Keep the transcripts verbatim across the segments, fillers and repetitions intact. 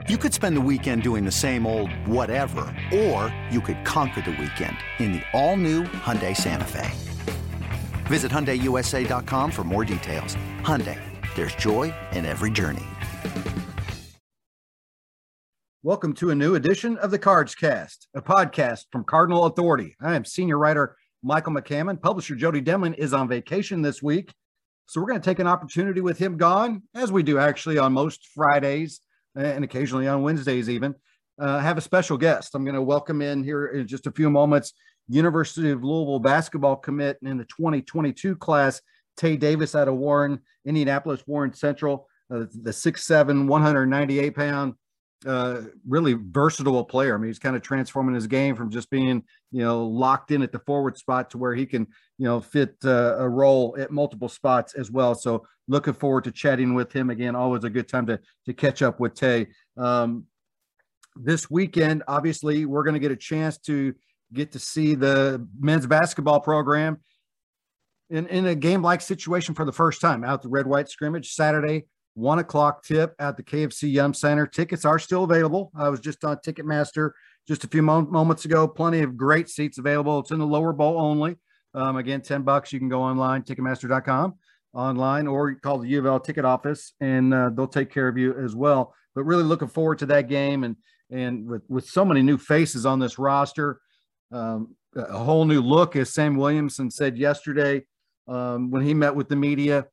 You could spend the weekend doing the same old whatever, or you could conquer the weekend in the all-new Hyundai Santa Fe. Visit Hyundai U S A dot com for more details. Hyundai, there's joy in every journey. Welcome to a new edition of the Cards Cast, a podcast from Cardinal Authority. I am senior writer Michael McCammon. Publisher Jody Demling is on vacation this week, so we're going to take an opportunity with him gone, as we do actually on most Fridays and occasionally on Wednesdays even, uh, have a special guest. I'm going to welcome in here in just a few moments, University of Louisville basketball commit in the twenty twenty-two class, Tae Davis out of Warren, Indianapolis Warren Central, uh, the six seven, one ninety-eight pound, uh, really versatile player. I mean, he's kind of transforming his game from just being, you know, locked in at the forward spot to where he can, you know, fit uh, a role at multiple spots as well. So looking forward to chatting with him again. Always a good time to, to catch up with Tae. Um, this weekend, obviously, we're going to get a chance to get to see the men's basketball program in, in a game-like situation for the first time out the red-white scrimmage Saturday, one o'clock tip at the K F C Yum Center. Tickets are still available. I was just on Ticketmaster just a few mo- moments ago. Plenty of great seats available. It's in the lower bowl only. Um, again, ten bucks. You can go online, Ticketmaster dot com online, or you call the U of L ticket office and uh, they'll take care of you as well. But really looking forward to that game. And, and with, with so many new faces on this roster, um, a whole new look, as Sam Williamson said yesterday um, when he met with the media,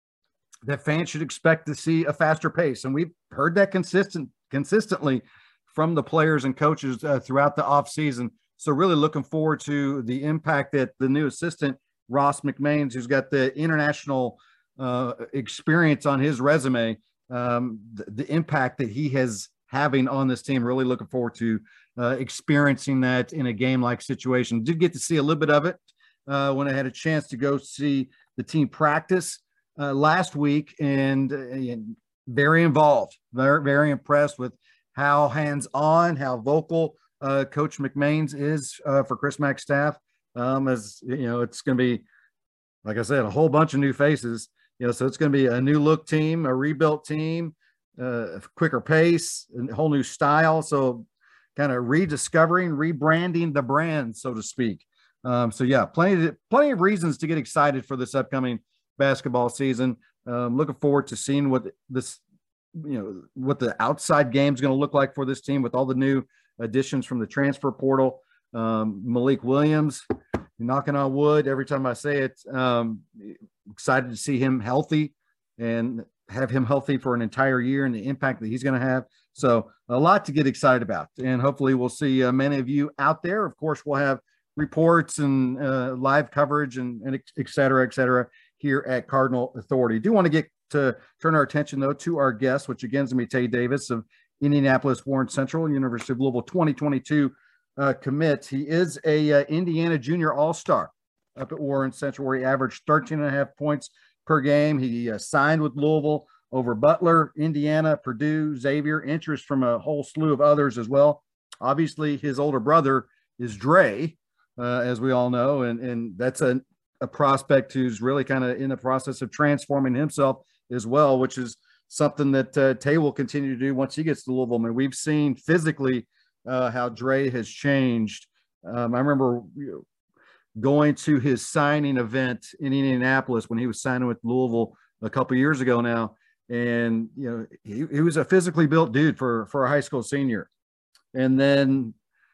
that fans should expect to see a faster pace. And we've heard that consistent, consistently from the players and coaches uh, throughout the offseason. So really looking forward to the impact that the new assistant, Ross McMains, who's got the international uh, experience on his resume, um, the, the impact that he has having on this team. Really looking forward to uh, experiencing that in a game-like situation. Did get to see a little bit of it uh, when I had a chance to go see the team practice uh, last week, and, uh, and very involved, very, very impressed with how hands-on, how vocal uh, Coach McMains is uh, for Chris Mack's staff. Um, as you know, it's going to be, like I said, a whole bunch of new faces, you know, so it's going to be a new look team, a rebuilt team, uh, a quicker pace, a whole new style. So kind of rediscovering, rebranding the brand, so to speak. Um, so yeah, plenty, of, plenty of reasons to get excited for this upcoming basketball season. Um, looking forward to seeing what this, you know, what the outside game is going to look like for this team with all the new additions from the transfer portal. Um, Malik Williams, knocking on wood every time I say it. Um, excited to see him healthy and have him healthy for an entire year and the impact that he's going to have. So a lot to get excited about, and hopefully we'll see uh, many of you out there. Of course, we'll have reports and uh, live coverage and, and et cetera, et cetera, here at Cardinal Authority. Do want to get to turn our attention though to our guest, which again is going to be Tae Davis of Indianapolis Warren Central, University of Louisville twenty twenty-two uh, commit. He is a uh, Indiana Junior All-Star up at Warren Central, where he averaged thirteen and a half points per game. He uh, signed with Louisville over Butler, Indiana, Purdue, Xavier, interest from a whole slew of others as well. Obviously, his older brother is Dre, uh, as we all know, and, and that's a, a prospect who's really kind of in the process of transforming himself as well, which is something that uh, Tae will continue to do once he gets to Louisville. I mean, we've seen physically uh, how Dre has changed. Um, I remember you know, going to his signing event in Indianapolis when he was signing with Louisville a couple of years ago now. And, you know, he, he was a physically built dude for, for a high school senior. And then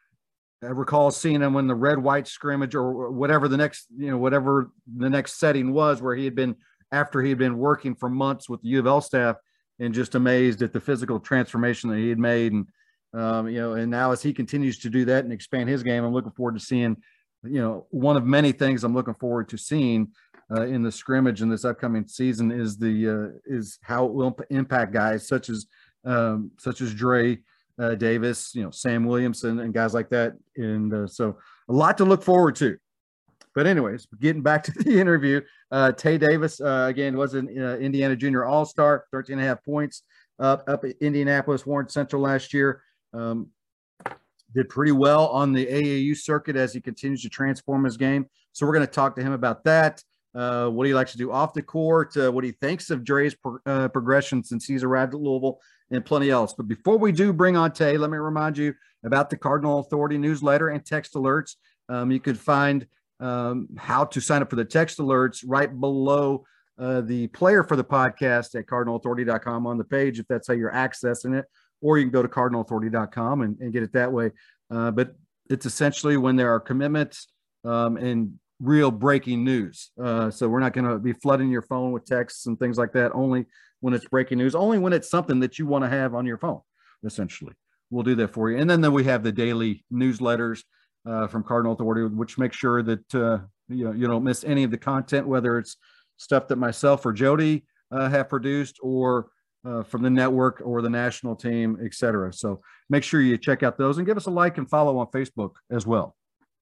I recall seeing him when the red white scrimmage or whatever the next, you know, whatever the next setting was, where he had been, after he had been working for months with the U of L staff, and just amazed at the physical transformation that he had made. And, um, you know, and now as he continues to do that and expand his game, I'm looking forward to seeing, you know, one of many things I'm looking forward to seeing uh, in the scrimmage in this upcoming season is the, uh, is how it will impact guys such as, um, such as Dre uh, Davis, you know, Sam Williamson and guys like that. And uh, so a lot to look forward to. But anyways, getting back to the interview, uh, Tae Davis, uh, again, was an uh, Indiana Junior All-Star, thirteen and a half points up, up at Indianapolis Warren Central last year. Um, did pretty well on the A A U circuit as he continues to transform his game. So we're going to talk to him about that, uh, what he likes to do off the court, uh, what he thinks of Dre's pro- uh, progression since he's arrived at Louisville, and plenty else. But before we do bring on Tay, let me remind you about the Cardinal Authority newsletter and text alerts. Um, you can find um, how to sign up for the text alerts right below uh, the player for the podcast at cardinal authority dot com on the page, if that's how you're accessing it, or you can go to cardinal authority dot com and, and get it that way. Uh, but it's essentially when there are commitments um, and real breaking news. Uh, so we're not going to be flooding your phone with texts and things like that, only when it's breaking news, only when it's something that you want to have on your phone, essentially. We'll do that for you. And then, then we have the daily newsletters uh, from Cardinal Authority, which make sure that uh, you know, you don't miss any of the content, whether it's stuff that myself or Jody uh, have produced, or uh, from the network or the national team, et cetera. So make sure you check out those and give us a like and follow on Facebook as well.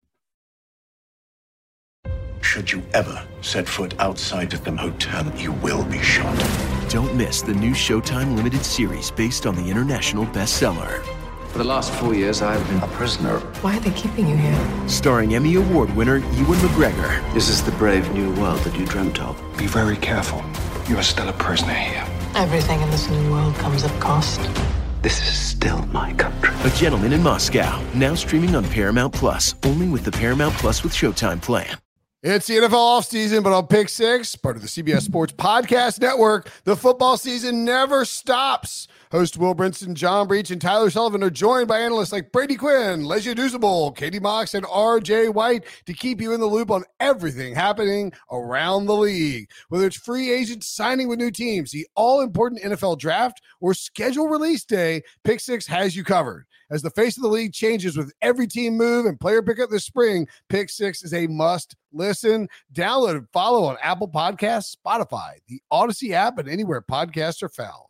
Should you ever set foot outside of them hotel, you will be shot. Don't miss the new Showtime limited series based on the international bestseller. For the last four years, I've been a prisoner. Why are they keeping you here? Starring Emmy Award winner Ewan McGregor. This is the brave new world that you dreamt of. Be very careful. You are still a prisoner here. Everything in this new world comes at cost. This is still my country. A Gentleman in Moscow, now streaming on Paramount Plus, only with the Paramount Plus with Showtime plan. It's the N F L offseason, but on Pick Six, part of the C B S Sports Podcast Network, the football season never stops. Host Will Brinson, John Breach, and Tyler Sullivan are joined by analysts like Brady Quinn, Lesia Dusable, Katie Mox, and R J White to keep you in the loop on everything happening around the league. Whether it's free agents signing with new teams, the all-important N F L draft, or schedule release day, Pick Six has you covered. As the face of the league changes with every team move and player pickup this spring, Pick Six is a must listen. Download and follow on Apple Podcasts, Spotify, the Odyssey app, and anywhere podcasts are found.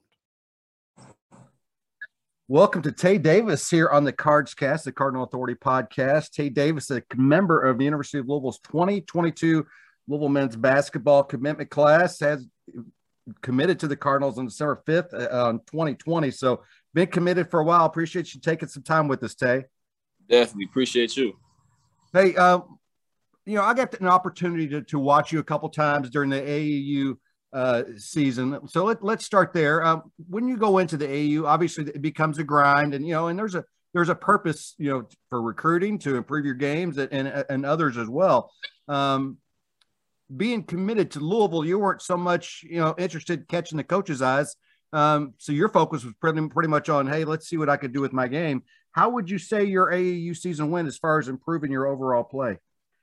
Welcome to Tay Davis here on the Cards Cast, the Cardinal Authority podcast. Tay Davis, a member of the University of Louisville's twenty twenty-two Louisville men's basketball commitment class, has committed to the Cardinals on December fifth on twenty twenty. So been committed for a while. Appreciate you taking some time with us, Tay. Definitely appreciate you. Hey, uh, you know, I got an opportunity to, to watch you a couple times during the A A U uh, season. So let, let's start there. Um, when you go into the A A U, obviously it becomes a grind, and, you know, and there's a, there's a purpose, you know, for recruiting to improve your games and, and, and others as well. Um, being committed to Louisville, you weren't so much, you know, interested in catching the coach's eyes. Um, so your focus was pretty, pretty much on, hey, let's see what I could do with my game. How would you say your A A U season went as far as improving your overall play?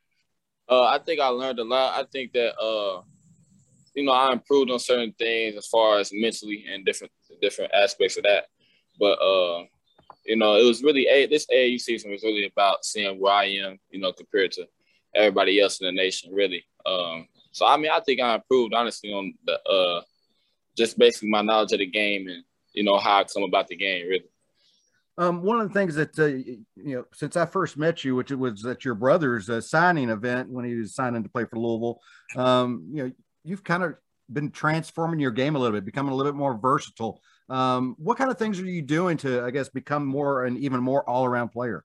Uh, I think I learned a lot. I think that, uh, you know, I improved on certain things as far as mentally and different different aspects of that. But, uh, you know, it was really a, – this A A U season was really about seeing where I am, you know, compared to everybody else in the nation, really. Um, so, I mean, I think I improved, honestly, on the uh, – just basically my knowledge of the game and, you know, how I come about the game, really. Um, one of the things that, uh, you know, since I first met you, which was at your brother's uh, signing event when he was signing to play for Louisville, um, you know, you've kind of been transforming your game a little bit, becoming a little bit more versatile. Um, what kind of things are you doing to, I guess, become more an even more all-around player?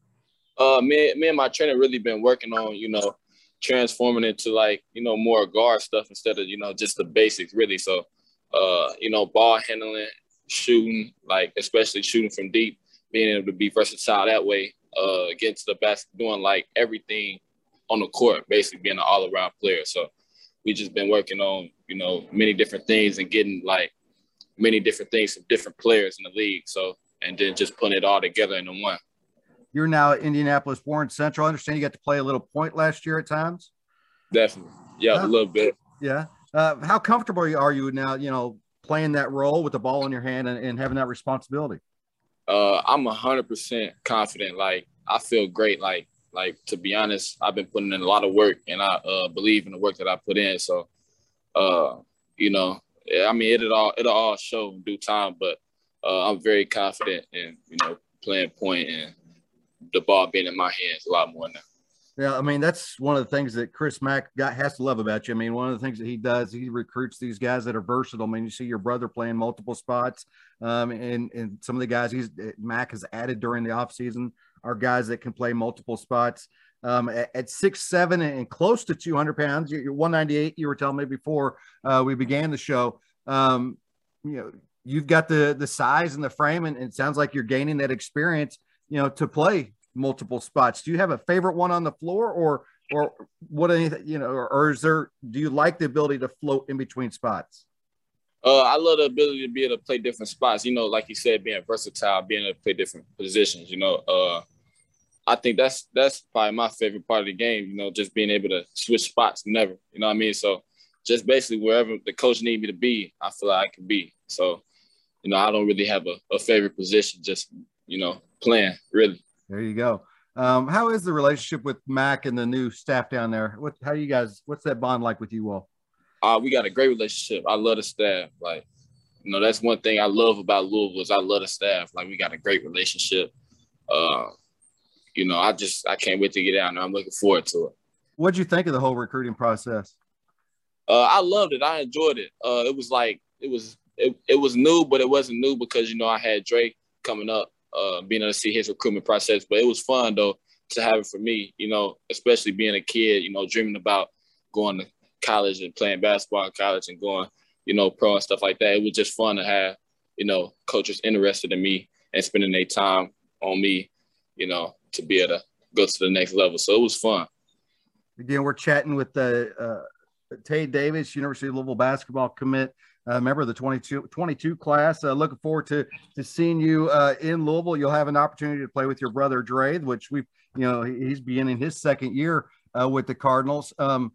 Uh, me, me and my trainer really been working on, you know, transforming into, like, you know, more guard stuff instead of, you know, just the basics, really. So, Uh, you know, ball handling, shooting, like especially shooting from deep, being able to be versatile that way, uh, getting to the basket, doing like everything on the court, basically being an all-around player. So we just been working on, you know, many different things and getting like many different things from different players in the league. So, and then just putting it all together into one. You're now at Indianapolis Warren Central. I understand you got to play a little point last year at times. Definitely. Yeah, uh, a little bit. Yeah. Uh, how comfortable are you now, you know, playing that role with the ball in your hand and, and having that responsibility? Uh, I'm one hundred percent confident. Like, I feel great. Like, like to be honest, I've been putting in a lot of work, and I uh, believe in the work that I put in. So, uh, you know, I mean, it'll all, it'll all show in due time, but uh, I'm very confident in, you know, playing point and the ball being in my hands a lot more now. Yeah, I mean, that's one of the things that Chris Mack got, has to love about you. I mean, one of the things that he does, he recruits these guys that are versatile. I mean, you see your brother playing multiple spots, um, and, and some of the guys he's Mack has added during the offseason are guys that can play multiple spots. Um, at, at six seven and close to two hundred pounds, you're one ninety-eight, you were telling me before uh, we began the show. Um, you know, you've got the the size and the frame, and it sounds like you're gaining that experience, you know, to play multiple spots. Do you have a favorite one on the floor, or or what anything, you know, or, or is there, do you like the ability to float in between spots? Uh, I love the ability to be able to play different spots. You know, like you said, being versatile, being able to play different positions. You know, uh, I think that's that's probably my favorite part of the game. You know, just being able to switch spots whenever. You know what I mean? So just basically wherever the coach need me to be, I feel like I can be. So, you know, I don't really have a, a favorite position. Just, you know, playing really. There you go. Um, how is the relationship with Mac and the new staff down there? What, how you guys, what's that bond like with you all? Uh, we got a great relationship. I love the staff. Like, you know, that's one thing I love about Louisville is I love the staff. Like, we got a great relationship. Uh, you know, I just, I can't wait to get out there. I'm looking forward to it. What'd you think of the whole recruiting process? Uh, I loved it. I enjoyed it. Uh, it was like, it was, it, it was new, but it wasn't new because, you know, I had Drake coming up, uh, being able to see his recruitment process. But it was fun, though, to have it for me, you know, especially being a kid, you know, dreaming about going to college and playing basketball in college and going, you know, pro and stuff like that. It was just fun to have, you know, coaches interested in me and spending their time on me, you know, to be able to go to the next level. So it was fun. Again, we're chatting with the uh, Tae Davis, University of Louisville basketball commit, uh, member of the twenty-two, twenty-two class. Uh, looking forward to to seeing you uh, in Louisville. You'll have an opportunity to play with your brother Dre, which we've, you know, he's beginning his second year uh, with the Cardinals. Um,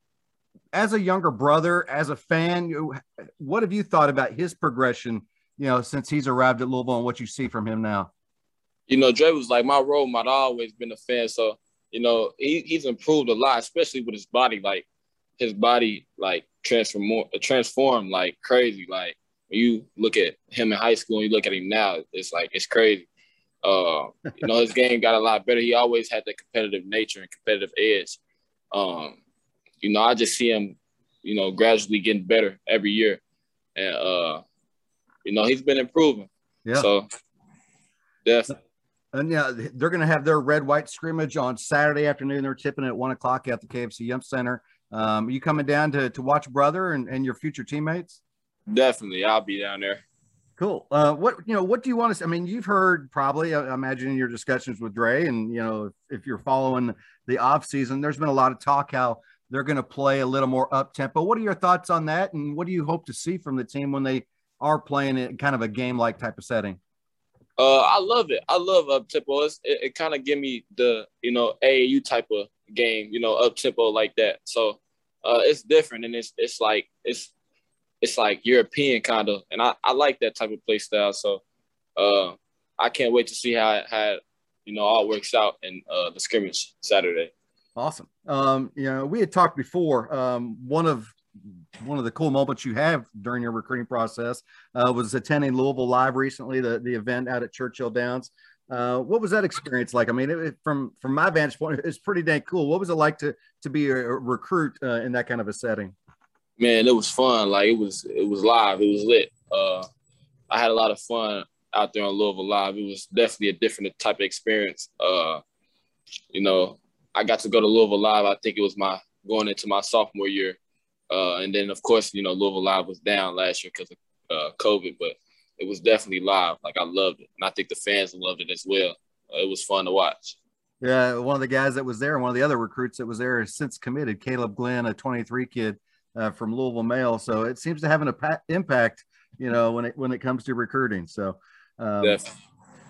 As a younger brother, as a fan, what have you thought about his progression, you know, since he's arrived at Louisville and what you see from him now? You know, Dre was like my role model. I've always been a fan. So, you know, he, he's improved a lot, especially with his body. Like, his body, like, transform, transformed like crazy. Like, when you look at him in high school and you look at him now, it's like, it's crazy. Uh, you know, his game got a lot better. He always had that competitive nature and competitive edge. Um, You know, I just see him, you know, gradually getting better every year. And, uh, you know, he's been improving. Yeah. So, definitely. And, yeah, they're going to have their red-white scrimmage on Saturday afternoon. They're tipping at one o'clock at the K F C Yum Center. Um, are you coming down to, to watch brother and, and your future teammates? Definitely. I'll be down there. Cool. Uh, what, you know, what do you want to say? I mean, you've heard probably, I imagine in your discussions with Dre and, you know, if, if you're following the off season, there's been a lot of talk how they're going to play a little more up tempo. What are your thoughts on that? And what do you hope to see from the team when they are playing in kind of a game like type of setting? Uh, I love it. I love up tempo. It, it kind of give me the, you know, A A U type of game, you know, up tempo like that. So uh, it's different. And it's, it's like, it's, it's like European kind of, and I, I like that type of play style. So uh, I can't wait to see how it, how it, you know, all works out in uh, the scrimmage Saturday. Awesome. Um, you know, we had talked before. Um, one of one of the cool moments you have during your recruiting process uh, was attending Louisville Live recently, the the event out at Churchill Downs. Uh, what was that experience like? I mean, it, it, from from my vantage point, it's pretty dang cool. What was it like to to be a, a recruit uh, in that kind of a setting? Man, it was fun. Like, it was it was live. It was lit. Uh, I had a lot of fun out there on Louisville Live. It was definitely a different type of experience. Uh, you know, I got to go to Louisville Live. I think it was my going into my sophomore year. Uh, and then, of course, you know, Louisville Live was down last year because of uh, COVID, but it was definitely live. Like, I loved it. And I think the fans loved it as well. Uh, it was fun to watch. Yeah, one of the guys that was there, one of the other recruits that was there has since committed, Caleb Glenn, a twenty-three kid uh, from Louisville Male. So it seems to have an impa- impact, you know, when it when it comes to recruiting. So um, definitely.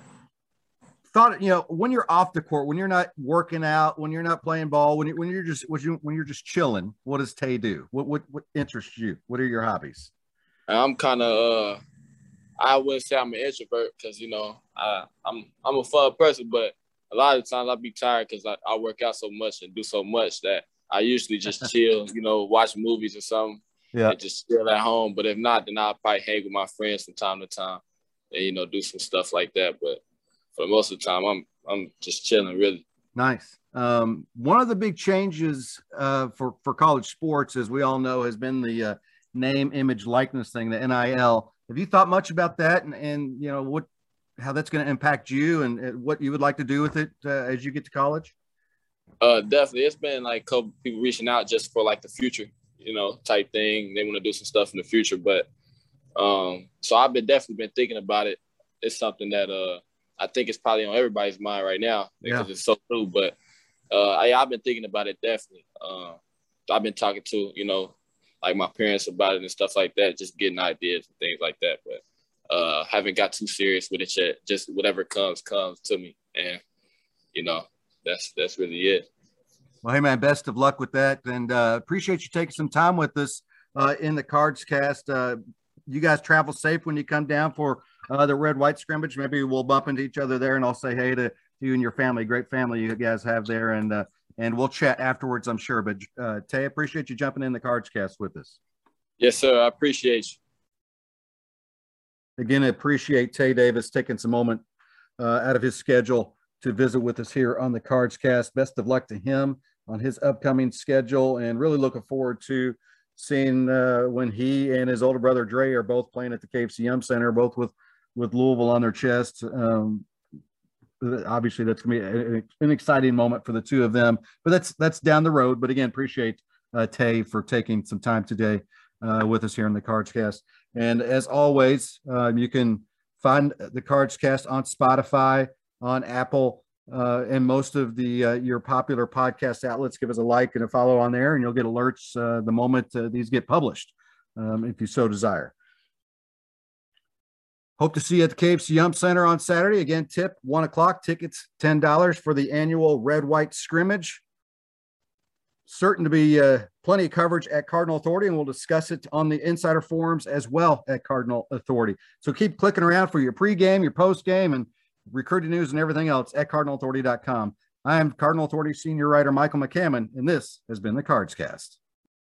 Thought, you know, when you're off the court, when you're not working out, when you're not playing ball, when you when you're just when, you, when you're just chilling, what does Tae do? What what what interests you? What are your hobbies? I'm kind of uh, I wouldn't say I'm an introvert because, you know, I, I'm I'm a fun person, but a lot of times I'll be tired because I, I work out so much and do so much that I usually just chill, you know, watch movies or something, yeah, and just chill at home. But if not, then I'll probably hang with my friends from time to time and, you know, do some stuff like that. But for most of the time, I'm I'm just chilling, really. Nice. Um, one of the big changes uh, for for college sports, as we all know, has been the uh, name, image, likeness thing, the N I L. Have you thought much about that, and and you know what, how that's going to impact you, and, and what you would like to do with it uh, as you get to college? Uh, definitely, it's been like a couple people reaching out just for like the future, you know, type thing. They want to do some stuff in the future, but Um, so I've been definitely been thinking about it. It's something that uh, I think it's probably on everybody's mind right now because yeah. it's so true. But uh, I, I've been thinking about it definitely. Uh, I've been talking to, you know, like my parents about it and stuff like that, just getting ideas and things like that. But uh, haven't got too serious with it yet. Just whatever comes, comes to me. And, you know, that's that's really it. Well, hey, man, best of luck with that. And uh, appreciate you taking some time with us uh, in the Cards Cast. Uh, you guys travel safe when you come down for uh, the red-white scrimmage. Maybe we'll bump into each other there, and I'll say hey to you and your family. Great family you guys have there. And uh, and we'll chat afterwards, I'm sure. But, uh, Tay, appreciate you jumping in the Cards Cast with us. Yes, sir. I appreciate you. Again, I appreciate Tay Davis taking some moment uh, out of his schedule to visit with us here on the Cards Cast. Best of luck to him on his upcoming schedule, and really looking forward to seeing uh, when he and his older brother Dre are both playing at the K F C Yum Center, both with, with Louisville on their chest. Um, obviously, that's going to be a, an exciting moment for the two of them, but that's that's down the road. But again, appreciate uh, Tay for taking some time today uh, with us here on the Cards Cast. And as always, um, you can find the Cards Cast on Spotify, on Apple, uh, and most of the uh, your popular podcast outlets. Give us a like and a follow on there, and you'll get alerts uh, the moment uh, these get published, um, if you so desire. Hope to see you at the K F C Yum Center on Saturday. Again, tip one o'clock. Tickets ten dollars for the annual red-white scrimmage. Certain to be uh, plenty of coverage at Cardinal Authority, and we'll discuss it on the Insider Forums as well at Cardinal Authority. So keep clicking around for your pregame, your postgame, and recruiting news and everything else at cardinal authority dot com. I am Cardinal Authority senior writer Michael McCammon, and this has been the Cards Cast.